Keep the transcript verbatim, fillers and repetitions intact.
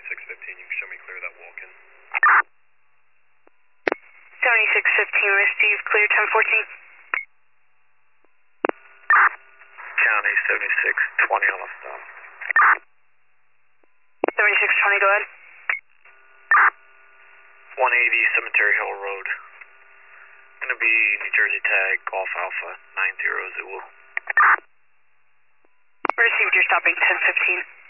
seventy-six fifteen, you can show me clear that walk-in. seventy-six fifteen receive, clear ten fourteen. County seventy-six twenty on the stop. seventy-six twenty, go ahead. one eighty Cemetery Hill Road. Gonna be New Jersey tag, Golf Alpha nine zero Zulu. Received, you're stopping ten fifteen.